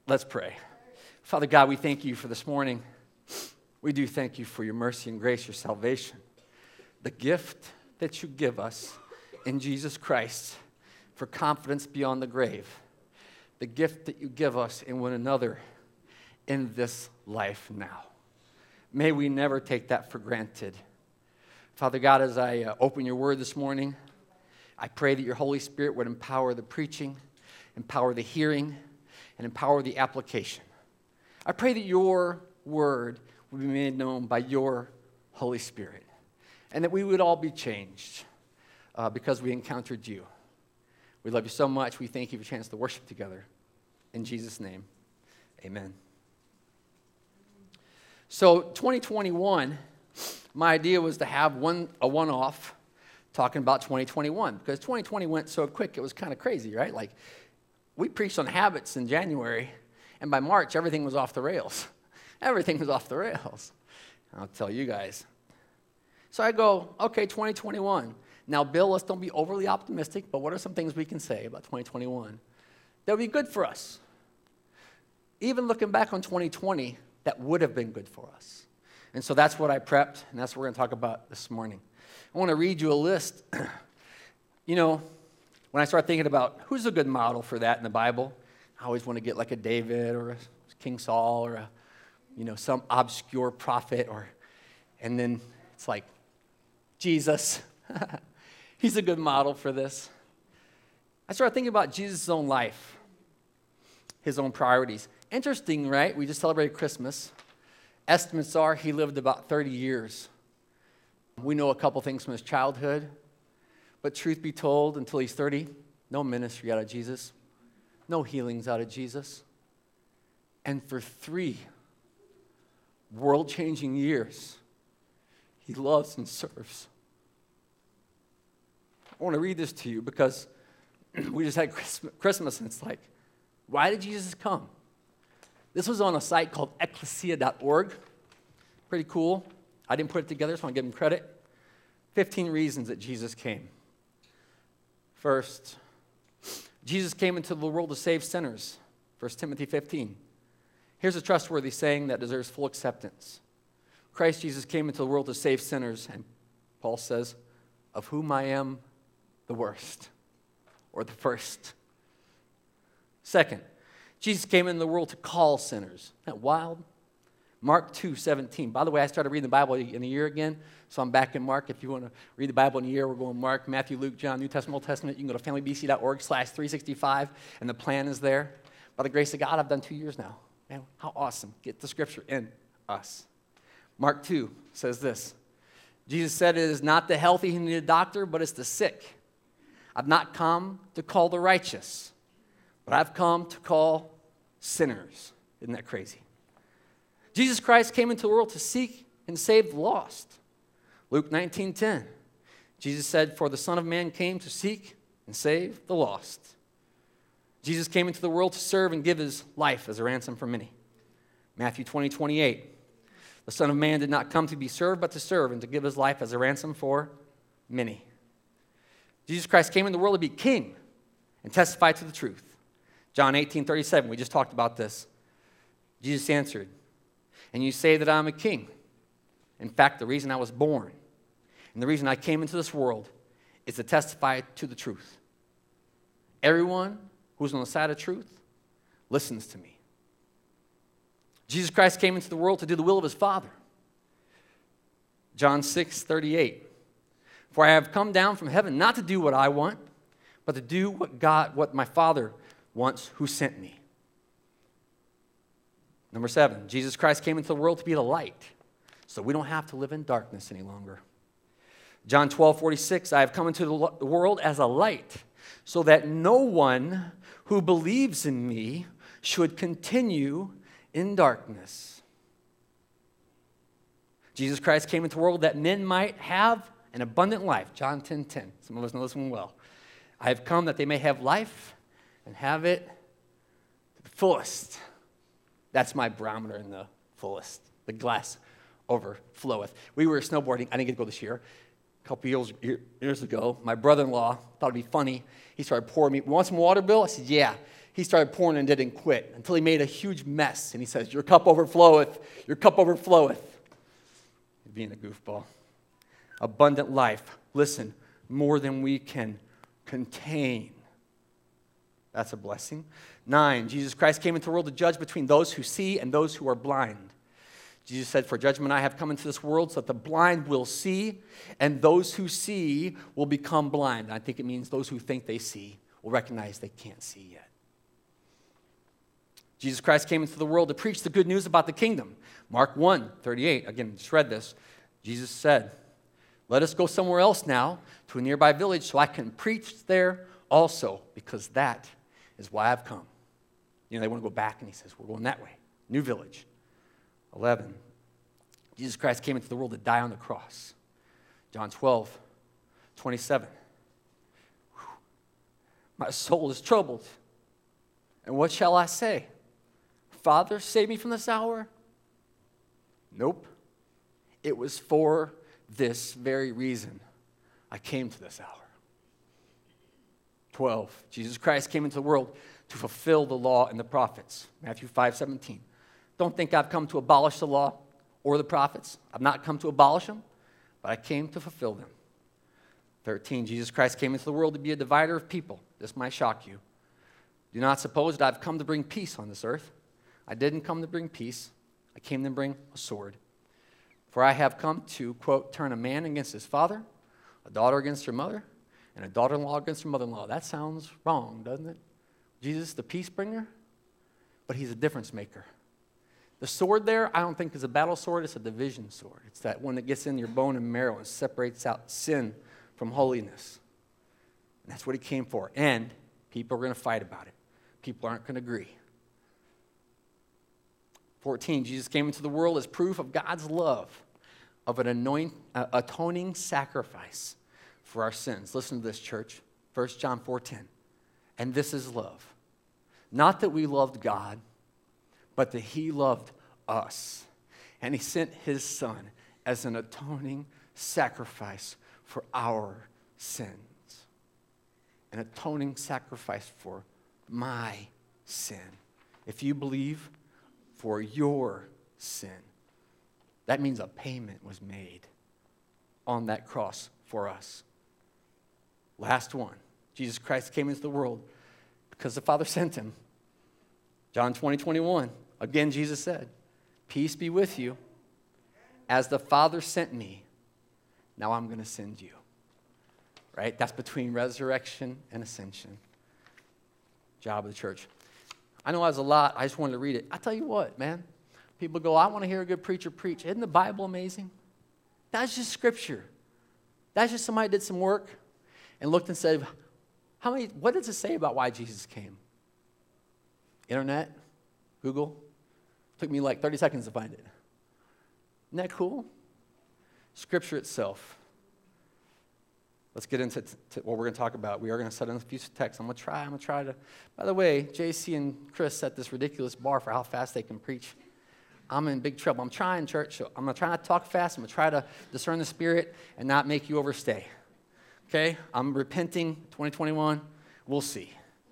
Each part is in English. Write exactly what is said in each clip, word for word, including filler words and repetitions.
Let's pray. Father God, we thank you for this morning. We do thank you for your mercy and grace, your salvation, the gift that you give us in Jesus Christ for confidence beyond the grave, the gift that you give us in one another in this life now. May we never take that for granted. Father God, as I uh, open your word this morning, I pray that your Holy Spirit would empower the preaching, empower the hearing, and empower the application. I pray that your word would be made known by your Holy Spirit, and that we would all be changed uh, because we encountered you. We love you so much. We thank you for a chance to worship together. In Jesus' name, amen. So twenty twenty-one, my idea was to have one a one-off talking about twenty twenty-one, because twenty twenty went so quick, it was kind of crazy, right? Like, we preached on habits in January, and by March, everything was off the rails. Everything was off the rails. I'll tell you guys. So I go, okay, twenty twenty-one. Now, Bill, let's don't be overly optimistic, but what are some things we can say about twenty twenty-one that would be good for us? Even looking back on twenty twenty, that would have been good for us. And so that's what I prepped, and that's what we're going to talk about this morning. I want to read you a list. You know, when I start thinking about who's a good model for that in the Bible, I always want to get like a David or a King Saul or a, you know, some obscure prophet, or, and then it's like Jesus. He's a good model for this. I started thinking about Jesus' own life, his own priorities. Interesting, right? We just celebrated Christmas. Estimates are he lived about thirty years. We know a couple things from his childhood, but truth be told, until he's thirty, no ministry out of Jesus, no healings out of Jesus. And for three world-changing years, he loves and serves. I want to read this to you because we just had Christmas, and it's like, why did Jesus come? This was on a site called ecclesia dot org. Pretty cool. I didn't put it together, so I want to give him credit. fifteen reasons that Jesus came. First, Jesus came into the world to save sinners. First Timothy fifteen. Here's a trustworthy saying that deserves full acceptance. Christ Jesus came into the world to save sinners, and Paul says, of whom I am the worst, or the first. Second, Jesus came into the world to call sinners. Isn't that wild? Mark two seventeen. By the way, I started reading the Bible in a year again, so I'm back in Mark. If you want to read the Bible in a year, we're going Mark, Matthew, Luke, John, New Testament, Old Testament. You can go to family b c dot org slash three sixty-five, and the plan is there. By the grace of God, I've done two years now. Man, how awesome. Get the scripture in us. Mark two says this. Jesus said, it is not the healthy who need a doctor, but it's the sick. I've not come to call the righteous, but I've come to call sinners. Isn't that crazy? Jesus Christ came into the world to seek and save the lost. Luke nineteen ten. Jesus said, for the Son of Man came to seek and save the lost. Jesus came into the world to serve and give his life as a ransom for many. Matthew twenty twenty-eight. The Son of Man did not come to be served, but to serve and to give his life as a ransom for many. Jesus Christ came in the world to be king and testify to the truth. John eighteen thirty-seven, we just talked about this. Jesus answered, and you say that I'm a king. In fact, the reason I was born and the reason I came into this world is to testify to the truth. Everyone who's on the side of truth listens to me. Jesus Christ came into the world to do the will of his Father. John six thirty-eight. For I have come down from heaven not to do what I want, but to do what God, what my Father wants who sent me. Number seven, Jesus Christ came into the world to be the light, so we don't have to live in darkness any longer. John twelve forty-six, I have come into the world as a light, so that no one who believes in me should continue in darkness. Jesus Christ came into the world that men might have an abundant life. John ten ten. Some of us know this one well. I have come that they may have life and have it to the fullest. That's my barometer in the fullest. The glass overfloweth. We were snowboarding. I didn't get to go this year. A couple years, years ago, my brother-in-law thought it'd be funny. He started pouring me, want some water, Bill? I said, yeah. he started pouring and didn't quit until he made a huge mess. And he says, your cup overfloweth, your cup overfloweth. Being a goofball. Abundant life. Listen, more than we can contain. That's a blessing. Nine, Jesus Christ came into the world to judge between those who see and those who are blind. Jesus said, for judgment I have come into this world so that the blind will see, and those who see will become blind. And I think it means those who think they see will recognize they can't see yet. Jesus Christ came into the world to preach the good news about the kingdom. Mark one thirty-eight, again, just read this. Jesus said, let us go somewhere else now to a nearby village so I can preach there also, because that is why I've come. You know, they want to go back, and he says, we're going that way. New village. eleven, Jesus Christ came into the world to die on the cross. John twelve twenty-seven. My soul is troubled. And what shall I say? Father, save me from this hour? Nope. It was for this very reason I came to this hour. twelve. Jesus Christ came into the world to fulfill the law and the prophets. Matthew five seventeen. Don't think I've come to abolish the law or the prophets. I've not come to abolish them, but I came to fulfill them. thirteen. Jesus Christ came into the world to be a divider of people. This might shock you. Do not suppose that I've come to bring peace on this earth. I didn't come to bring peace. I came to bring a sword. For I have come to, quote, turn a man against his father, a daughter against her mother, and a daughter-in-law against her mother-in-law. That sounds wrong, doesn't it? Jesus, the peace bringer, but he's a difference maker. The sword there, I don't think is a battle sword. It's a division sword. It's that one that gets in your bone and marrow and separates out sin from holiness. And that's what he came for. And people are going to fight about it. People aren't going to agree. fourteen, Jesus came into the world as proof of God's love, of an anoint, uh, atoning sacrifice for our sins. Listen to this, church. First John four ten. And this is love. Not that we loved God, but that he loved us. And he sent his son as an atoning sacrifice for our sins. An atoning sacrifice for my sin. If you believe, for your sin. That means a payment was made on that cross for us. Last one. Jesus Christ came into the world because the Father sent him. John twenty, twenty-one. Again, Jesus said, peace be with you. As the Father sent me, now I'm going to send you. Right? That's between resurrection and ascension. Job of the church. I know that's a lot. I just wanted to read it. I tell you what, man. People go, I want to hear a good preacher preach. Isn't the Bible amazing? That's just scripture. That's just somebody did some work and looked and said, how many, what does it say about why Jesus came? Internet? Google? Took me like thirty seconds to find it. Isn't that cool? Scripture itself. Let's get into t- t- what we're going to talk about. We are going to set in a few texts. I'm going to try. I'm going to try to. By the way, J C and Chris set this ridiculous bar for how fast they can preach. I'm in big trouble. I'm trying, church. So I'm going to try not to talk fast. I'm going to try to discern the Spirit and not make you overstay. Okay? I'm repenting. twenty twenty-one. We'll see.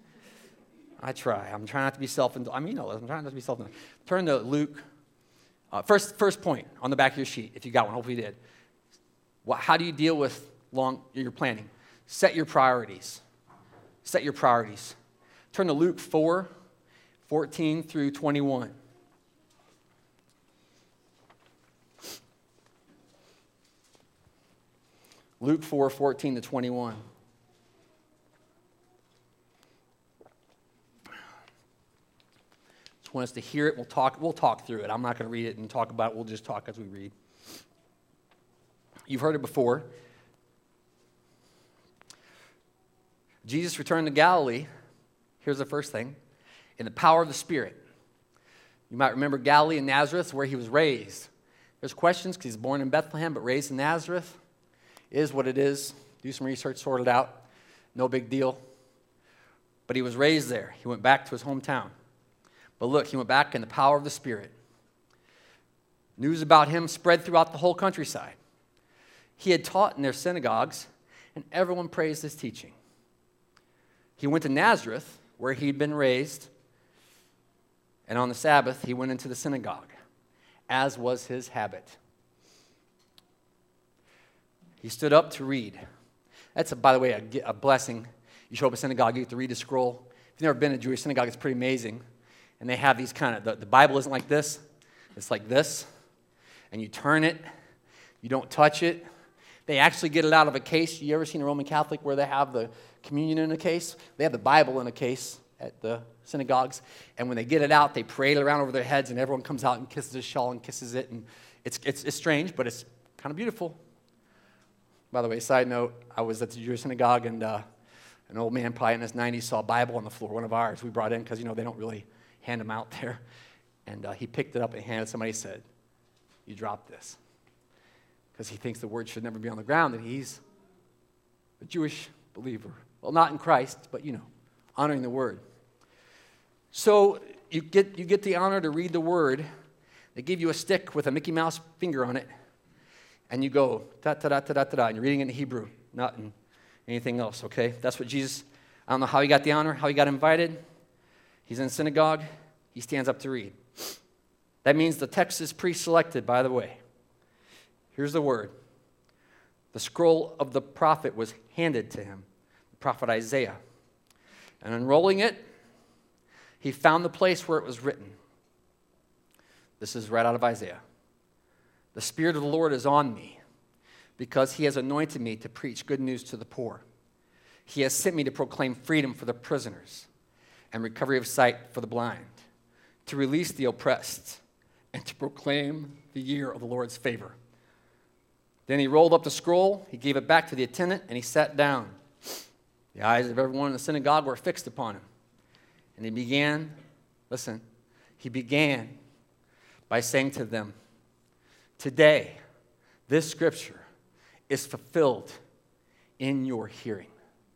I try. I'm trying not to be self-indulgent. I mean, no, I'm trying not to be self-indulgent. Turn to Luke. Uh, first, first point on the back of your sheet, if you got one. Hopefully you did. What, how do you deal with long your planning? Set your priorities. Set your priorities. Turn to Luke four, fourteen through twenty-one. Luke four, fourteen to twenty-one. Just want us to hear it. We'll talk, we'll talk through it. I'm not going to read it and talk about it. We'll just talk as we read. You've heard it before. Jesus returned to Galilee. Here's the first thing. In the power of the Spirit. You might remember Galilee and Nazareth, where he was raised. There's questions because he's born in Bethlehem, but raised in Nazareth. It is what it is. Do some research, sort it out. No big deal. But he was raised there. He went back to his hometown. But look, he went back in the power of the Spirit. News about him spread throughout the whole countryside. He had taught in their synagogues, and everyone praised his teaching. He went to Nazareth, where he'd been raised. And on the Sabbath, he went into the synagogue, as was his habit. He stood up to read. That's, a, by the way, a, a blessing. You show up at a synagogue, you get to read a scroll. If you've never been to a Jewish synagogue, it's pretty amazing. And they have these kind of, the, the Bible isn't like this. It's like this. And you turn it. You don't touch it. They actually get it out of a case. You ever seen a Roman Catholic where they have the communion in a case? They have the Bible in a case at the synagogues. And when they get it out, they parade it around over their heads, and everyone comes out and kisses the shawl and kisses it. And it's, it's, it's strange, but it's kind of beautiful. By the way, side note, I was at the Jewish synagogue, and uh, an old man, probably in his nineties, saw a Bible on the floor, one of ours. We brought in because, you know, they don't really hand them out there. And uh, he picked it up and handed somebody, said, "You dropped this." Because he thinks the word should never be on the ground, and he's a Jewish believer. Well, not in Christ, but, you know, honoring the word. So you get, you get the honor to read the word. They give you a stick with a Mickey Mouse finger on it, and you go, da-da-da-da-da-da, and you're reading it in Hebrew, not in anything else, okay? That's what Jesus, I don't know how he got the honor, how he got invited. He's in synagogue. He stands up to read. That means the text is pre-selected, by the way. Here's the word. The scroll of the prophet was handed to him, the prophet Isaiah. And unrolling it, he found the place where it was written. This is right out of Isaiah. "The Spirit of the Lord is on me, because he has anointed me to preach good news to the poor. He has sent me to proclaim freedom for the prisoners and recovery of sight for the blind, to release the oppressed, and to proclaim the year of the Lord's favor." Then he rolled up the scroll, he gave it back to the attendant, and he sat down. The eyes of everyone in the synagogue were fixed upon him. And he began, listen, he began by saying to them, "Today, this scripture is fulfilled in your hearing."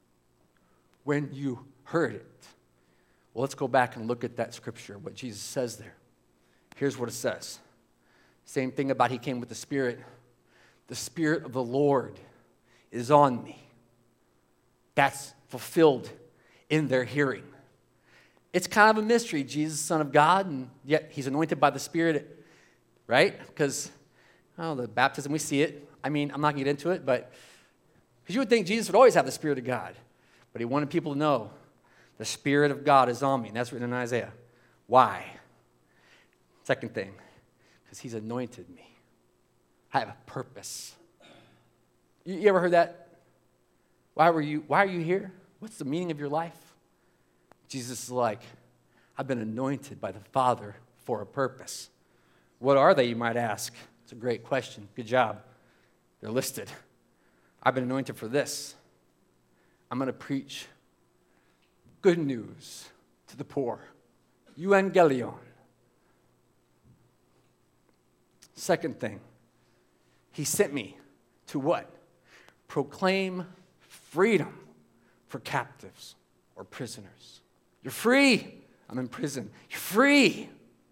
When you heard it. Well, let's go back and look at that scripture, what Jesus says there. Here's what it says. Same thing about he came with the Spirit. "The Spirit of the Lord is on me." That's fulfilled in their hearing. It's kind of a mystery. Jesus, Son of God, and yet he's anointed by the Spirit, right? Because, oh, the baptism, we see it. I mean, I'm not going to get into it, but because you would think Jesus would always have the Spirit of God. But he wanted people to know the Spirit of God is on me. And that's written in Isaiah. Why? Second thing, because he's anointed me. I have a purpose. You, you ever heard that? Why were you, why are you here? What's the meaning of your life? Jesus is like, I've been anointed by the Father for a purpose. What are they, you might ask? It's a great question. Good job. They're listed. I've been anointed for this. I'm going to preach good news to the poor. Evangelion. Second thing, he sent me to what? Proclaim freedom for captives or prisoners. You're free. I'm in prison. You're free.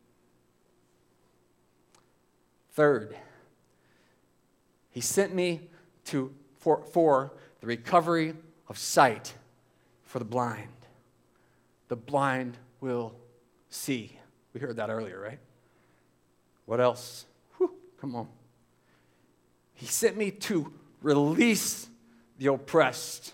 Third, he sent me to for, for the recovery of sight for the blind. The blind will see. We heard that earlier, right? What else? Whew, come on. He sent me to release the oppressed.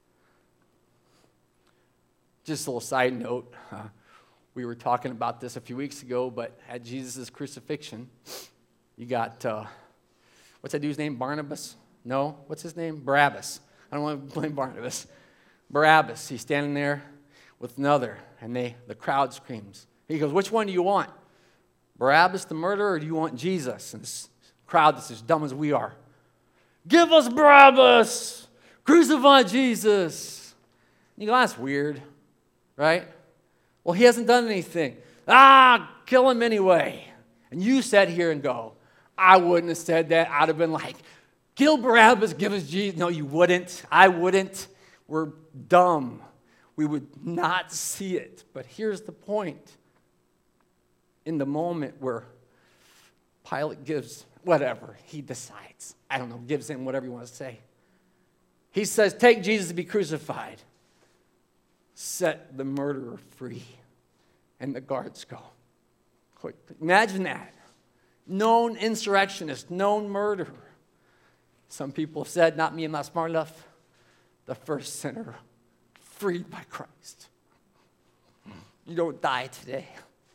Just a little side note. Uh, we were talking about this a few weeks ago, but at Jesus' crucifixion, you got, uh, what's that dude's name? Barnabas? No? What's his name? Barabbas. I don't want to blame Barnabas. Barabbas. He's standing there with another, and they the crowd screams. He goes, which one do you want? Barabbas the murderer, or do you want Jesus? And this crowd that's as dumb as we are. Give us Barabbas! Crucify Jesus! You go, that's weird, right? Well, he hasn't done anything. Ah, kill him anyway. And you sat here and go, I wouldn't have said that. I'd have been like, kill Barabbas, give us Jesus. No, you wouldn't. I wouldn't. We're dumb. We would not see it. But here's the point. In the moment where Pilate gives whatever, he decides. I don't know, gives him whatever you want to say. He says, take Jesus to be crucified. set the murderer free. And the guards go. Quick. Imagine that. Known insurrectionist, known murderer. Some people have said, not me, I'm not smart enough. The first sinner freed by Christ. You don't die today.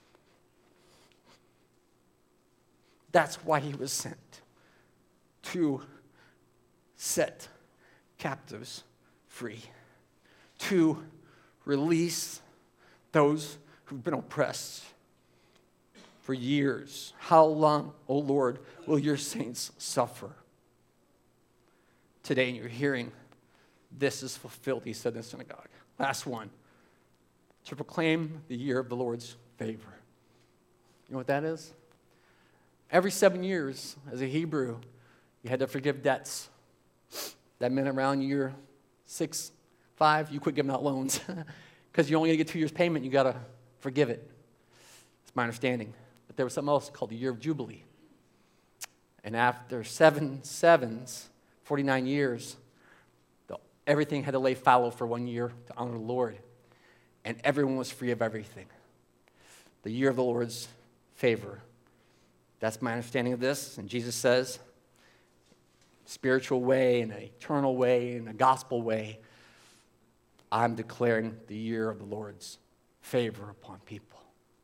That's why he was sent, to set captives free, to release those who've been oppressed for years. How long, O Lord, will your saints suffer? Today, in your hearing, this is fulfilled, he said in the synagogue. Last one, to proclaim the year of the Lord's favor. You know what that is? Every seven years, as a Hebrew, you had to forgive debts. That meant around year six, five, you quit giving out loans. Because you only get two years payment, you got to forgive it. That's my understanding. But there was something else called the year of Jubilee. And after seven sevens, forty-nine years, the, everything had to lay fallow for one year to honor the Lord. And everyone was free of everything. The year of the Lord's favor. That's my understanding of this. And Jesus says, spiritual way, and an eternal way, and a gospel way, I'm declaring the year of the Lord's favor upon people.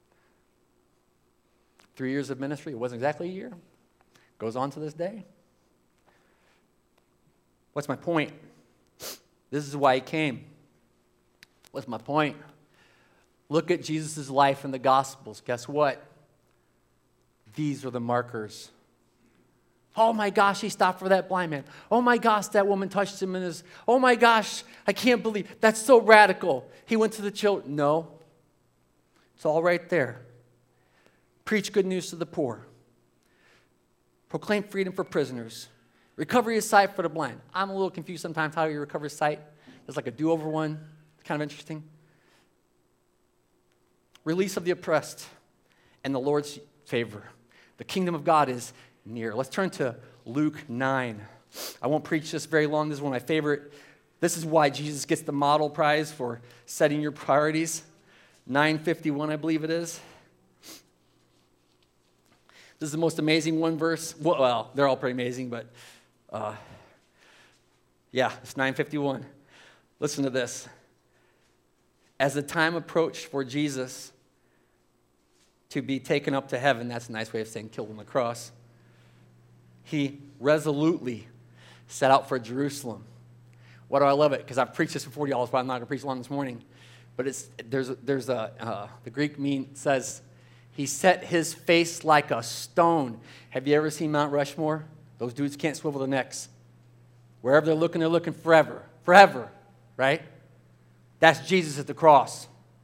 Three years of ministry, it wasn't exactly a year. Goes on to this day. What's my point? This is why he came. What's my point? Look at Jesus' life in the Gospels. Guess what? These are the markers. Oh my gosh, he stopped for that blind man. Oh my gosh, that woman touched him in his, oh my gosh, I can't believe, that's so radical. He went to the children. No. It's all right there. Preach good news to the poor. Proclaim freedom for prisoners. Recovery of sight for the blind. I'm a little confused sometimes how you recover sight. There's like a do-over one. It's kind of interesting. Release of the oppressed and the Lord's favor. The kingdom of God is near. Let's turn to Luke nine. I won't preach this very long. This is one of my favorite. This is why Jesus gets the model prize for setting your priorities. nine fifty-one, I believe it is. This is the most amazing one verse. Well, they're all pretty amazing, but uh, yeah, it's nine fifty-one. Listen to this. As the time approached for Jesus to be taken up to heaven, that's a nice way of saying killed on the cross, he resolutely set out for Jerusalem. Why do I love it? Because I've preached this for forty dollars, but I'm not going to preach long this morning. But it's there's a, there's a uh, the Greek mean says he set his face like a stone. Have you ever seen Mount Rushmore? Those dudes can't swivel their necks. Wherever they're looking, they're looking forever, forever, right? That's Jesus at the cross.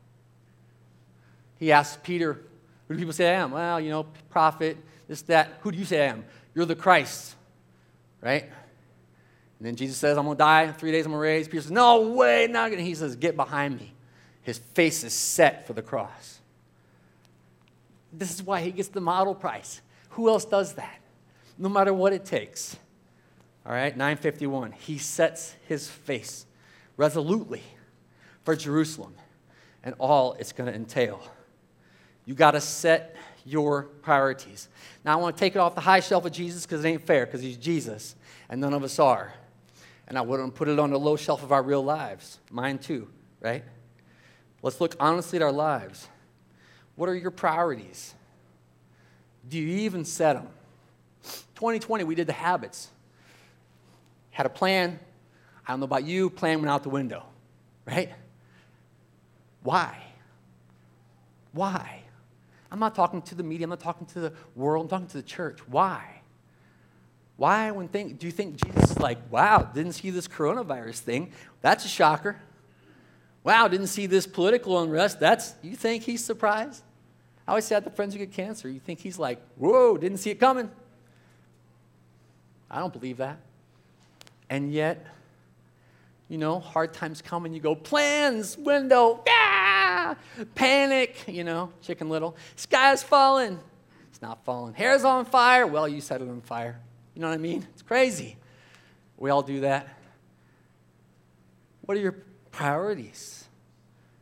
He asked Peter, "Who do people say I am?" Well, you know, prophet, this, that. Who do you say I am? You're the Christ, right? And then Jesus says, I'm going to die. In three days I'm going to raise. Peter says, no way, not going to. He says, get behind me. His face is set for the cross. This is why he gets the model prize. Who else does that? No matter what it takes. All right, nine fifty-one. He sets his face resolutely for Jerusalem and all it's going to entail. You got to set your priorities. Now, I want to take it off the high shelf of Jesus because it ain't fair, because he's Jesus, and none of us are. And I wouldn't put it on the low shelf of our real lives. Mine too, right? Let's look honestly at our lives. What are your priorities? Do you even set them? twenty twenty, we did the habits. Had a plan. I don't know about you, plan went out the window, right? Why? Why? I'm not talking to the media. I'm not talking to the world. I'm talking to the church. Why? Why, when think, do you think Jesus is like, wow, didn't see this coronavirus thing? That's a shocker. Wow, didn't see this political unrest. That's, you think he's surprised? I always say that to friends who get cancer. You think he's like, whoa, didn't see it coming. I don't believe that. And yet, you know, hard times come and you go, plans, window, ah, panic, you know, Chicken Little. Sky's falling. It's not falling. Hair's on fire. Well, you set it on fire. You know what I mean? It's crazy. We all do that. What are your priorities?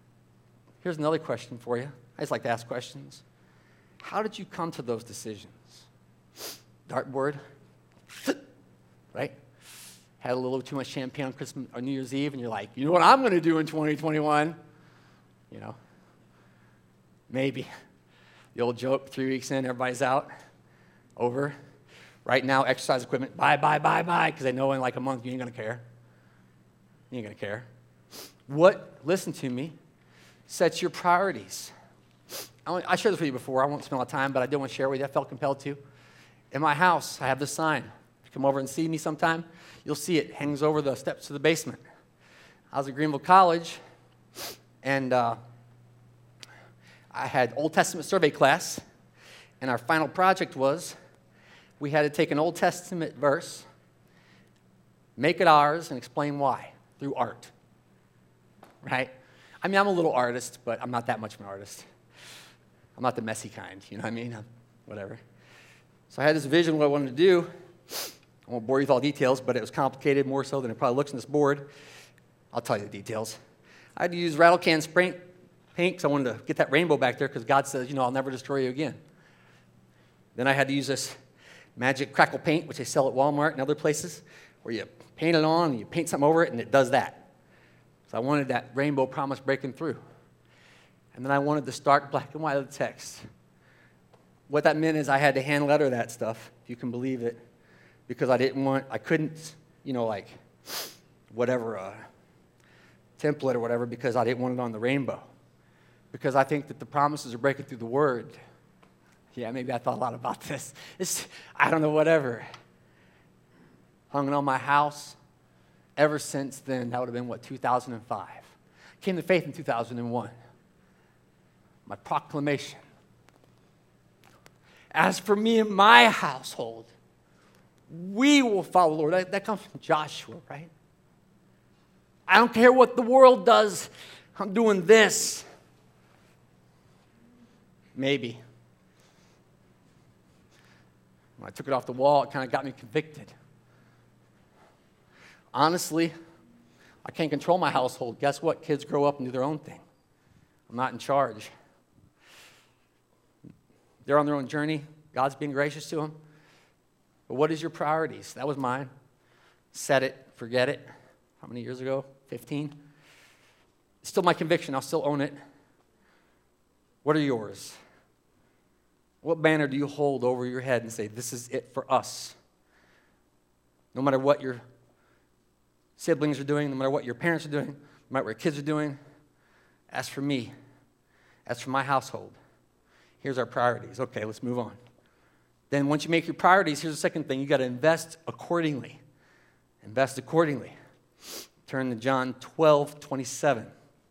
Here's another question for you. I just like to ask questions. How did you come to those decisions? Dartboard, right? Had a little too much champagne on Christmas or New Year's Eve, and you're like, you know what I'm going to do in twenty twenty-one? You know, maybe. The old joke, three weeks in, everybody's out, over. Right now, exercise equipment, buy, buy, buy, buy, because they know in like a month you ain't going to care. You ain't going to care. What, listen to me, sets your priorities. I, want, I shared this with you before. I won't spend a lot of time, but I do want to share it with you. I felt compelled to. In my house, I have this sign. If you come over and see me sometime, you'll see it. It hangs over the steps to the basement. I was at Greenville College, and uh, I had Old Testament survey class, and our final project was we had to take an Old Testament verse, make it ours, and explain why through art, right? I mean, I'm a little artist, but I'm not that much of an artist. I'm not the messy kind, you know what I mean? I'm, whatever. So I had this vision of what I wanted to do. I won't bore you with all details, but it was complicated more so than it probably looks on this board. I'll tell you the details. I had to use rattle can spray paint because I wanted to get that rainbow back there because God says, you know, I'll never destroy you again. Then I had to use this magic crackle paint, which they sell at Walmart and other places, where you paint it on and you paint something over it and it does that. So I wanted that rainbow promise breaking through. And then I wanted the stark black and white of the text. What that meant is I had to hand letter that stuff, if you can believe it, because I didn't want, I couldn't, you know, like, whatever, uh, template or whatever, because I didn't want it on the rainbow. Because I think that the promises are breaking through the Word. Yeah, maybe I thought a lot about this. It's, I don't know, whatever. Hung it on my house. Ever since then, that would have been, what, two thousand five. Came to faith in two thousand one. My proclamation. As for me and my household, we will follow the Lord. That, that comes from Joshua, right? I don't care what the world does. I'm doing this. Maybe. When I took it off the wall, it kind of got me convicted. Honestly, I can't control my household. Guess what? Kids grow up and do their own thing. I'm not in charge. They're on their own journey. God's being gracious to them. But what is your priorities? That was mine. Set it, forget it. How many years ago? fifteen. It's still my conviction. I'll still own it. What are yours? What banner do you hold over your head and say, this is it for us? No matter what your siblings are doing, no matter what your parents are doing, no matter what your kids are doing, as for me, as for my household, here's our priorities. Okay, let's move on. Then once you make your priorities, here's the second thing. You got to invest accordingly. Invest accordingly. Turn to John twelve twenty-seven.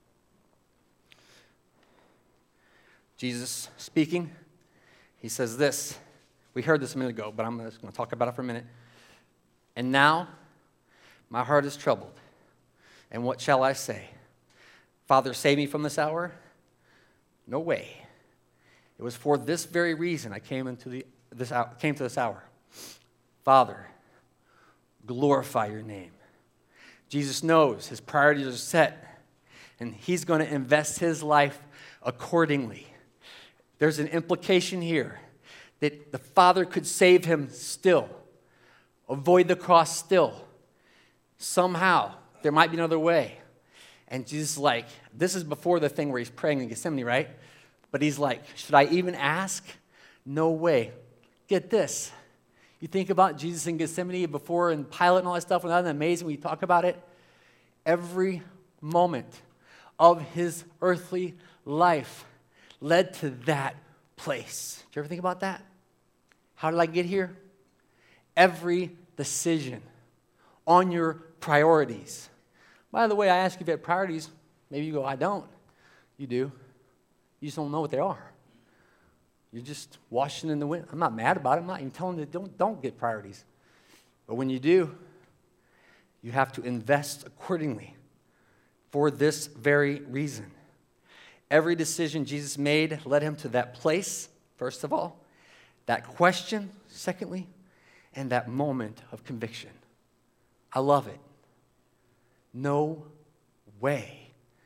Jesus speaking. He says this. We heard this a minute ago, but I'm just going to talk about it for a minute. And now my heart is troubled. And what shall I say? Father, save me from this hour? No way. It was for this very reason I came into the this hour, came to this hour. Father, glorify your name. Jesus knows his priorities are set, and he's going to invest his life accordingly. There's an implication here that the Father could save him still, avoid the cross still. Somehow, there might be another way. And Jesus is like, this is before the thing where he's praying in Gethsemane, right? But he's like, should I even ask? No way. Get this. You think about Jesus in Gethsemane before and Pilate and all that stuff, and isn't that amazing when you talk about it? Every moment of his earthly life led to that place. Did you ever think about that? How did I get here? Every decision on your priorities. By the way, I ask you if you have priorities. Maybe you go, I don't. You do. You just don't know what they are. You're just washing in the wind. I'm not mad about it. I'm not even telling you don't, don't get priorities. But when you do, you have to invest accordingly for this very reason. Every decision Jesus made led him to that place, first of all, that question, secondly, and that moment of conviction. I love it. No way.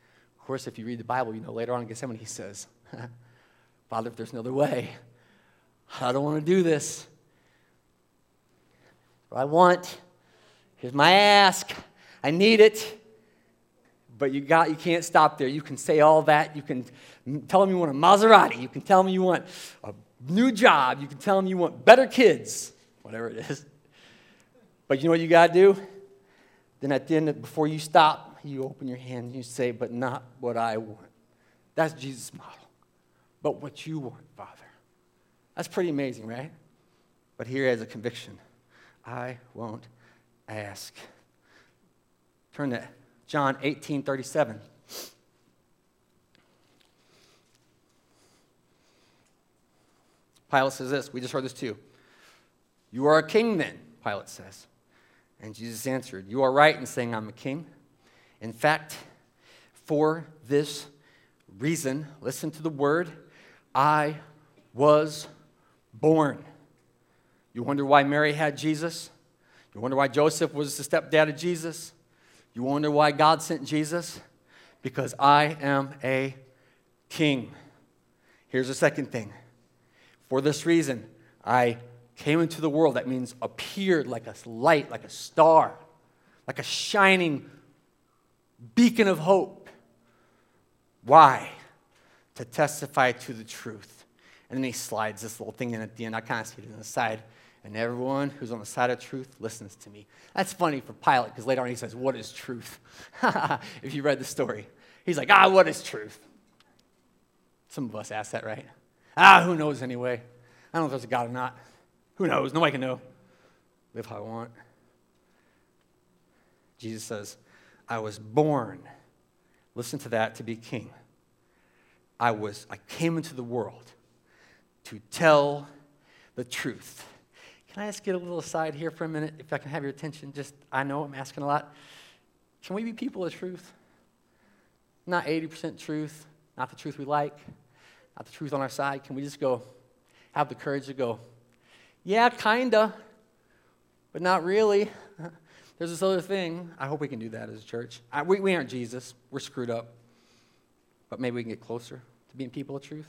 course, if you read the Bible, you know later on in Gethsemane he says, Father, if there's no other way, I don't want to do this. What I want, here's my ask. I need it. But you got, you can't stop there. You can say all that. You can tell them you want a Maserati. You can tell them you want a new job. You can tell them you want better kids, whatever it is. But you know what you got to do? Then at the end, before you stop, you open your hand and you say, but not what I want. That's Jesus' model. But what you want, Father. That's pretty amazing, right? But here is a conviction. I won't ask. Turn to John eighteen thirty-seven. Pilate says this. We just heard this too. You are a king then, Pilate says. And Jesus answered, you are right in saying I'm a king. In fact, for this reason, listen to the word, I was born. You wonder why Mary had Jesus? You wonder why Joseph was the stepdad of Jesus? You wonder why God sent Jesus? Because I am a king. Here's the second thing. For this reason, I came into the world. That means appeared like a light, like a star, like a shining beacon of hope. Why? To testify to the truth. And then he slides this little thing in at the end. I kind of see it on the side. And everyone who's on the side of truth listens to me. That's funny for Pilate, because later on he says, what is truth? If you read the story. He's like, ah, what is truth? Some of us ask that, right? Ah, who knows anyway? I don't know if there's a God or not. Who knows? Nobody can know. Live how I want. Jesus says, I was born, listen to that, to be king. I was, I came into the world to tell the truth. Can I just get a little aside here for a minute, if I can have your attention? Just, I know I'm asking a lot. Can we be people of truth? Not eighty percent truth, not the truth we like, not the truth on our side. Can we just go, have the courage to go, yeah, kinda, but not really. There's this other thing. I hope we can do that as a church. I, we, we aren't Jesus. We're screwed up. But maybe we can get closer to being people of truth.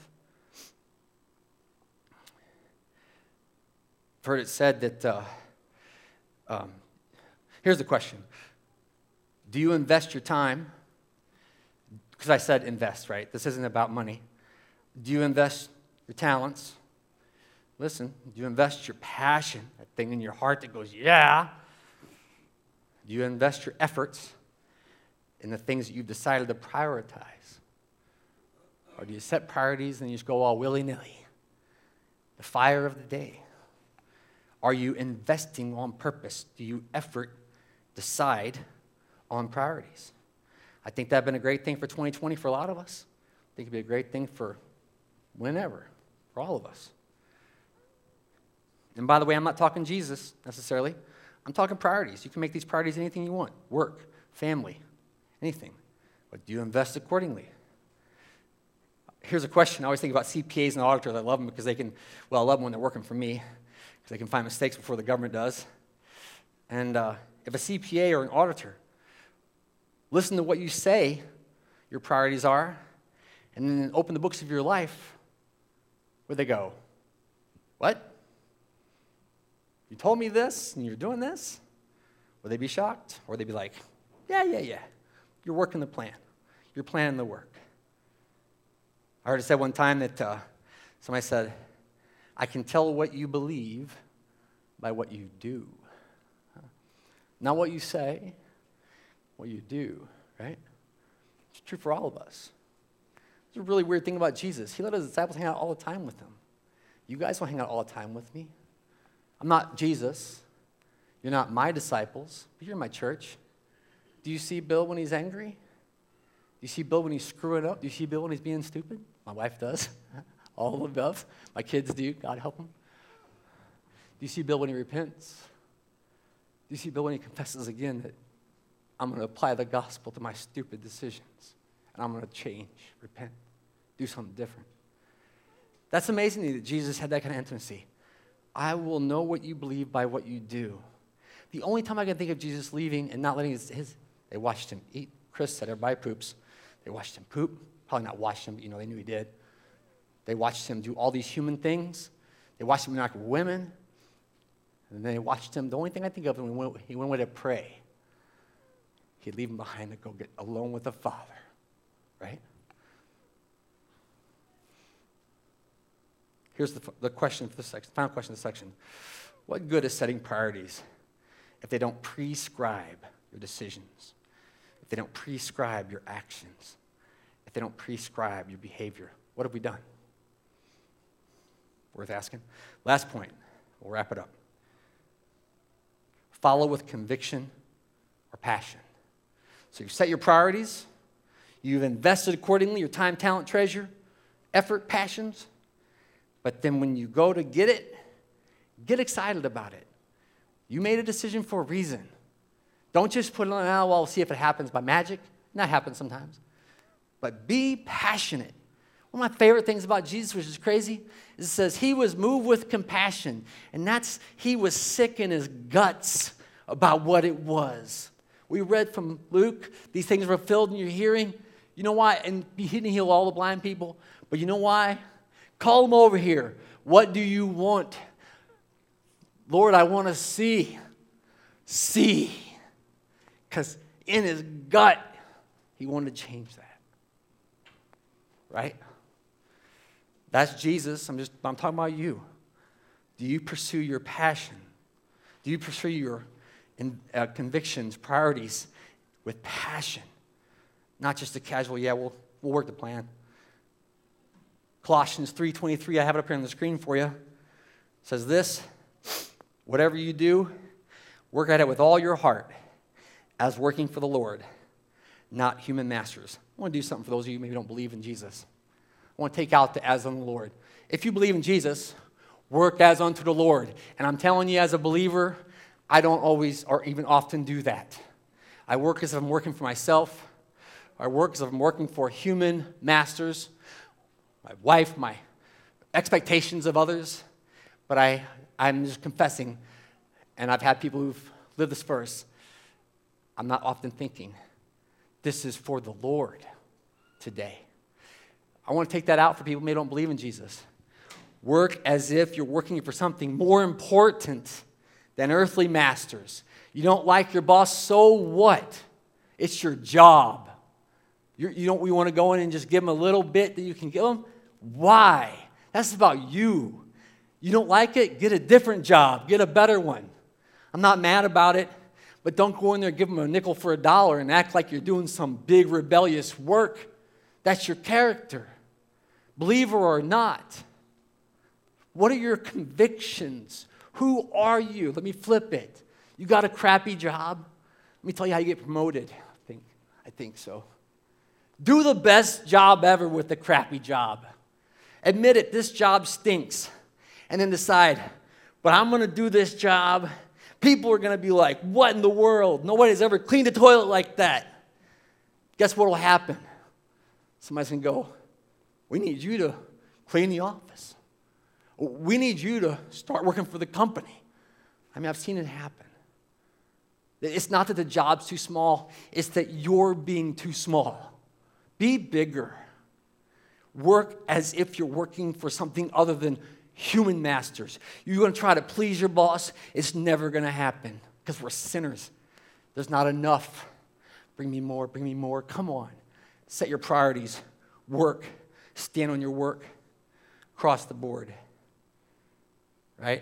I've heard it said that, uh, um, here's the question. Do you invest your time? Because I said invest, right? This isn't about money. Do you invest your talents? Listen, do you invest your passion, that thing in your heart that goes, yeah? Do you invest your efforts in the things that you've decided to prioritize? Or do you set priorities and you just go all willy-nilly? The fire of the day. Are you investing on purpose? Do you effort decide on priorities? I think that'd been a great thing for twenty twenty for a lot of us. I think it'd be a great thing for whenever, for all of us. And by the way, I'm not talking Jesus necessarily. I'm talking priorities. You can make these priorities anything you want. Work, family, anything. But do you invest accordingly? Here's a question. I always think about C P As and auditors. I love them because they can, well, I love them when they're working for me because they can find mistakes before the government does. And uh, if a C P A or an auditor, listen to what you say your priorities are, and then open the books of your life, where'd they go? What? You told me this, and you're doing this? Would they be shocked? Or would they be like, yeah, yeah, yeah. You're working the plan. You're planning the work. I heard it said one time that uh, somebody said, I can tell what you believe by what you do. Not what you say, what you do, right? It's true for all of us. It's a really weird thing about Jesus. He let his disciples hang out all the time with him. You guys don't hang out all the time with me. I'm not Jesus. You're not my disciples, but you're my church. Do you see Bill when he's angry? Do you see Bill when he's screwing up? Do you see Bill when he's being stupid? My wife does. All of the above. My kids do. God help them. Do you see Bill when he repents? Do you see Bill when he confesses again that I'm going to apply the gospel to my stupid decisions and I'm going to change, repent, do something different? That's amazing to me that Jesus had that kind of intimacy. I will know what you believe by what you do. The only time I can think of Jesus leaving and not letting his, his they watched him eat. Chris said everybody poops. They watched him poop. Probably not watched him, but you know, they knew he did. They watched him do all these human things. They watched him interact with women. And then they watched him. The only thing I think of when he went, he went away to pray, he'd leave him behind to go get alone with the Father, right? Here's the, the question for this section, final question of the section. What good is setting priorities if they don't prescribe your decisions, if they don't prescribe your actions, if they don't prescribe your behavior? What have we done? Worth asking. Last point. We'll wrap it up. Follow with conviction or passion. So you've set your priorities. You've invested accordingly, your time, talent, treasure, effort, passions. But then when you go to get it, get excited about it. You made a decision for a reason. Don't just put it on, oh, well, see if it happens by magic. And that happens sometimes. But be passionate. One of my favorite things about Jesus, which is crazy, is it says he was moved with compassion. And that's, he was sick in his guts about what it was. We read from Luke, these things were filled in your hearing. You know why? And he didn't heal all the blind people. But you know why? Call them over here. What do you want? Lord, I want to see. See. Because in his gut, he wanted to change that. Right? That's Jesus. I'm just, I'm talking about you. Do you pursue your passion? Do you pursue your in, uh, convictions, priorities with passion? Not just a casual, yeah, we'll, we'll work the plan. Colossians three twenty-three, I have it up here on the screen for you. It says this, whatever you do, work at it with all your heart as working for the Lord, not human masters. I want to do something for those of you who maybe don't believe in Jesus. I want to take out the as unto the Lord. If you believe in Jesus, work as unto the Lord. And I'm telling you as a believer, I don't always or even often do that. I work as if I'm working for myself. I work as if I'm working for human masters, my wife, my expectations of others. But I, I'm just confessing, and I've had people who've lived this verse, I'm not often thinking, this is for the Lord today. I want to take that out for people who maybe don't believe in Jesus. Work as if you're working for something more important than earthly masters. You don't like your boss, so what? It's your job. You're, you don't. We want to go in and just give them a little bit that you can give them? Why? That's about you. You don't like it? Get a different job. Get a better one. I'm not mad about it, but don't go in there and give them a nickel for a dollar and act like you're doing some big rebellious work. That's your character. Believer or not. What are your convictions? Who are you? Let me flip it. You got a crappy job? Let me tell you how you get promoted. I think, I think so. Do the best job ever with the crappy job. Admit it, this job stinks. And then decide, but I'm going to do this job. People are going to be like, what in the world? Nobody's ever cleaned a toilet like that. Guess what will happen? Somebody's going to go, we need you to clean the office. We need you to start working for the company. I mean, I've seen it happen. It's not that the job's too small. It's that you're being too small. Be bigger. Work as if you're working for something other than human masters. You're going to try to please your boss. It's never going to happen because we're sinners. There's not enough. Bring me more, bring me more. Come on. Set your priorities. Work. Stand on your work. Across the board. Right?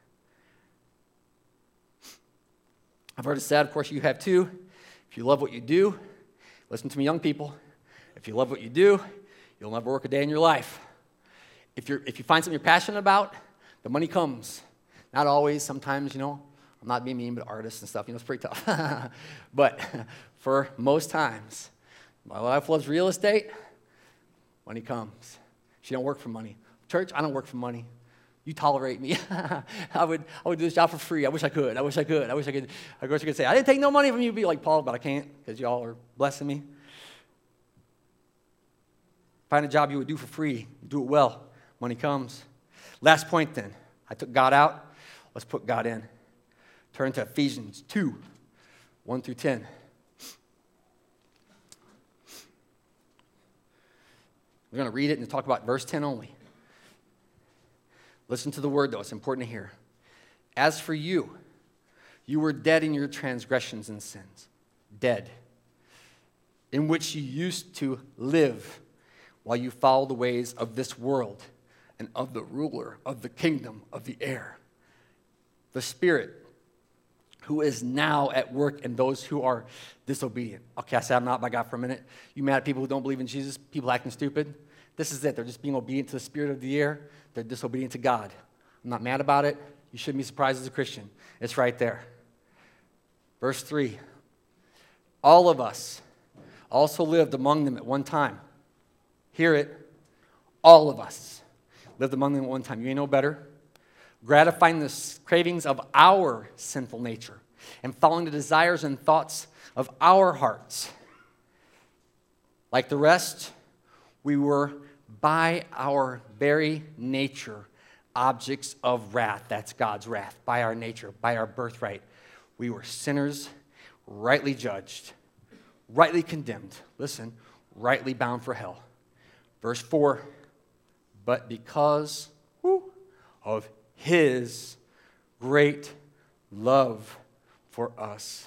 I've heard it said, of course you have too, if you love what you do, listen to me young people, if you love what you do, you'll never work a day in your life. If, you're, if you find something you're passionate about, the money comes. Not always, sometimes, you know, I'm not being mean, but artists and stuff, you know, it's pretty tough. But for most times, my wife loves real estate, money comes. She don't work for money. Church, I don't work for money. You tolerate me. I would I would do this job for free. I wish I could. I wish I could. I wish I could. I wish I could say, I didn't take no money from you, be like Paul, but I can't because y'all are blessing me. Find a job you would do for free. Do it well. Money comes. Last point then. I took God out. Let's put God in. Turn to Ephesians two, one through ten. We're going to read it and talk about verse ten only. Listen to the word, though. It's important to hear. As for you, you were dead in your transgressions and sins. Dead. In which you used to live while you followed the ways of this world and of the ruler of the kingdom of the air, the Spirit, who is now at work in those who are disobedient. Okay, I said I'm not by God for a minute. You mad at people who don't believe in Jesus, people acting stupid? This is it. They're just being obedient to the Spirit of the air. They're disobedient to God. I'm not mad about it. You shouldn't be surprised as a Christian. It's right there. Verse three. All of us also lived among them at one time. Hear it. All of us lived among them at one time. You ain't no better. Gratifying the cravings of our sinful nature and following the desires and thoughts of our hearts. Like the rest, we were by our very nature objects of wrath. That's God's wrath. By our nature, by our birthright. We were sinners, rightly judged, rightly condemned. Listen, rightly bound for hell. Verse four, but because whoo, of His great love for us,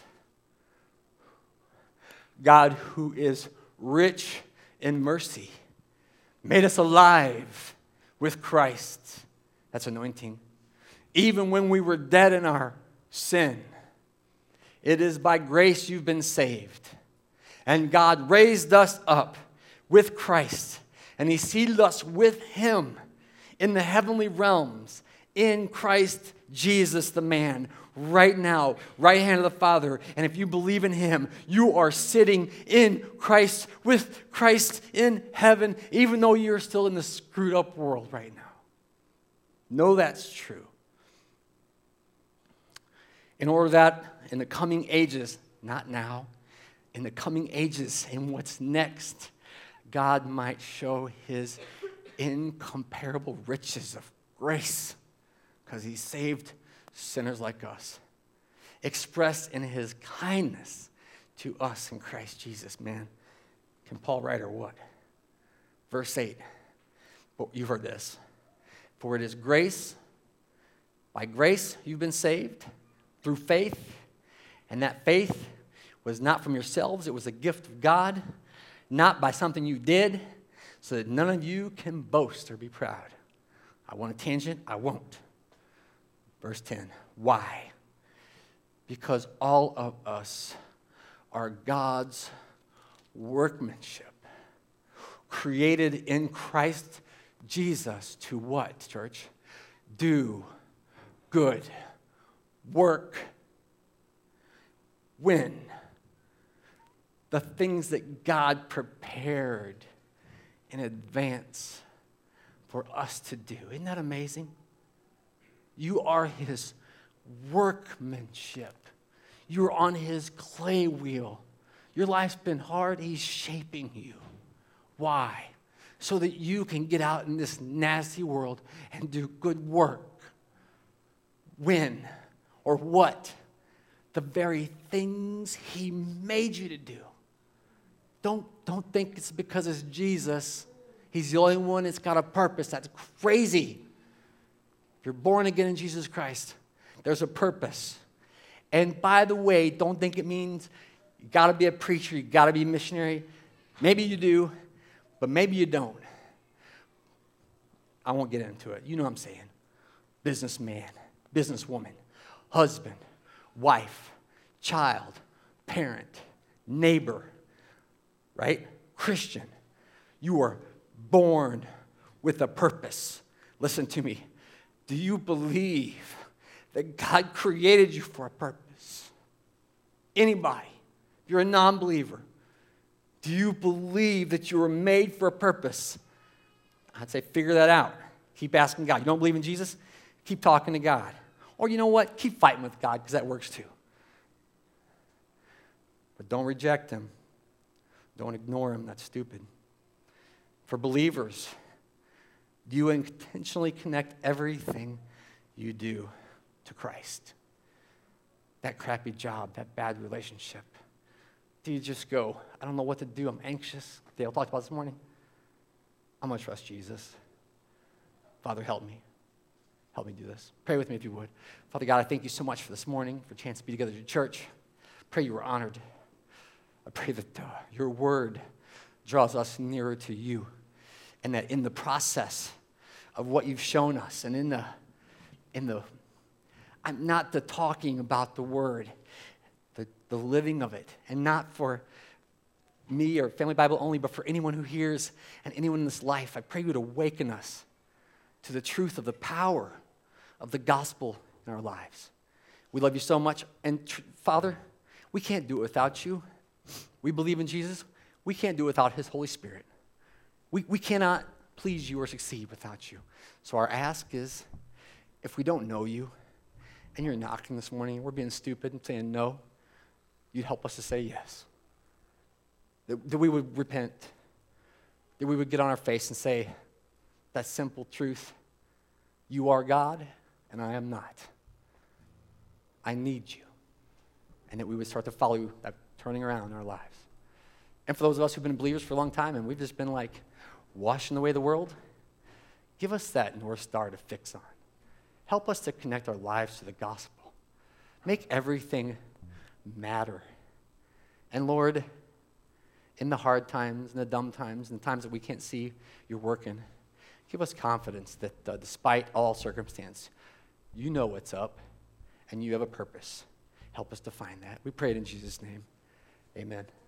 God, who is rich in mercy, made us alive with Christ. That's anointing. Even when we were dead in our sin, it is by grace you've been saved. And God raised us up with Christ, and He seated us with Him in the heavenly realms, in Christ Jesus the man, right now, right hand of the Father. And if you believe in Him, you are sitting in Christ, with Christ in heaven, even though you're still in the screwed up world right now. Know that's true. In order that in the coming ages, not now, in the coming ages and what's next, God might show His incomparable riches of grace, because He saved sinners like us, expressed in His kindness to us in Christ Jesus. Man, can Paul write or what? Verse eight, you've heard this. For it is grace, by grace you've been saved, through faith, and that faith was not from yourselves, it was a gift of God, not by something you did, so that none of you can boast or be proud. I want a tangent, I won't. Verse ten, why? Because all of us are God's workmanship, created in Christ Jesus to what, church? Do good work. When? The things that God prepared in advance for us to do. Isn't that amazing? You are His workmanship. You're on His clay wheel. Your life's been hard. He's shaping you. Why? So that you can get out in this nasty world and do good work. When? Or what? The very things He made you to do. Don't, don't think it's because it's Jesus. He's the only one that's got a purpose. That's crazy. If you're born again in Jesus Christ, there's a purpose. And by the way, don't think it means you got to be a preacher, you got to be a missionary. Maybe you do, but maybe you don't. I won't get into it. You know what I'm saying. Businessman, businesswoman, husband, wife, child, parent, neighbor, right? Christian. You are born with a purpose. Listen to me. Do you believe that God created you for a purpose? Anybody? If you're a non-believer, do you believe that you were made for a purpose? I'd say figure that out. Keep asking God. You don't believe in Jesus? Keep talking to God. Or you know what? Keep fighting with God, because that works too. But don't reject Him. Don't ignore Him. That's stupid. For believers, do you intentionally connect everything you do to Christ? That crappy job, that bad relationship. Do you just go, I don't know what to do, I'm anxious? Dale talked about this morning. I'm going to trust Jesus. Father, help me. Help me do this. Pray with me if you would. Father God, I thank you so much for this morning, for a chance to be together as a church. Pray you were honored. I pray that uh, your word draws us nearer to you, and that in the process of what you've shown us, and in the, in the, I'm not the talking about the word, the, the living of it, and not for me or Family Bible only, but for anyone who hears and anyone in this life. I pray you would awaken us to the truth of the power of the gospel in our lives. We love you so much. And tr- Father, we can't do it without you. We believe in Jesus. We can't do it without his Holy Spirit. We, we cannot please you or succeed without you. So our ask is, if we don't know you, and you're knocking this morning, and we're being stupid and saying no, you'd help us to say yes. That, that we would repent, that we would get on our face and say that simple truth, you are God and I am not. I need you. And that we would start to follow you, that turning around in our lives. And for those of us who've been believers for a long time and we've just been like washing away the world, give us that North Star to fix on. Help us to connect our lives to the gospel. Make everything matter. And Lord, in the hard times, in the dumb times, in the times that we can't see you're working, give us confidence that uh, despite all circumstance, you know what's up and you have a purpose. Help us to find that. We pray it in Jesus' name. Amen.